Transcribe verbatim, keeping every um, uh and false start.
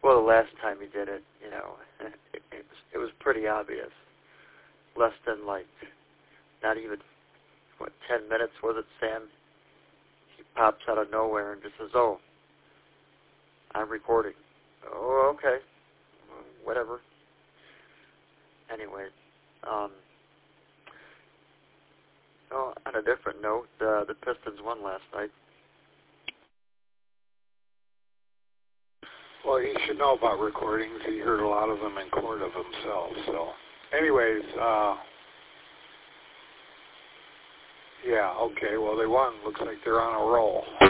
Well, the last time he did it, you know, it, it, was, it was pretty obvious. Less than, like, not even, what, ten minutes, was it, Sam? He pops out of nowhere and just says, oh, I'm recording. Oh, okay. Whatever. Anyway, um, oh, on a different note, uh, the Pistons won last night. Well, he should know about recordings. He heard a lot of them in court of himself. So, anyways, uh, yeah, okay. Well, they won. Looks like they're on a roll.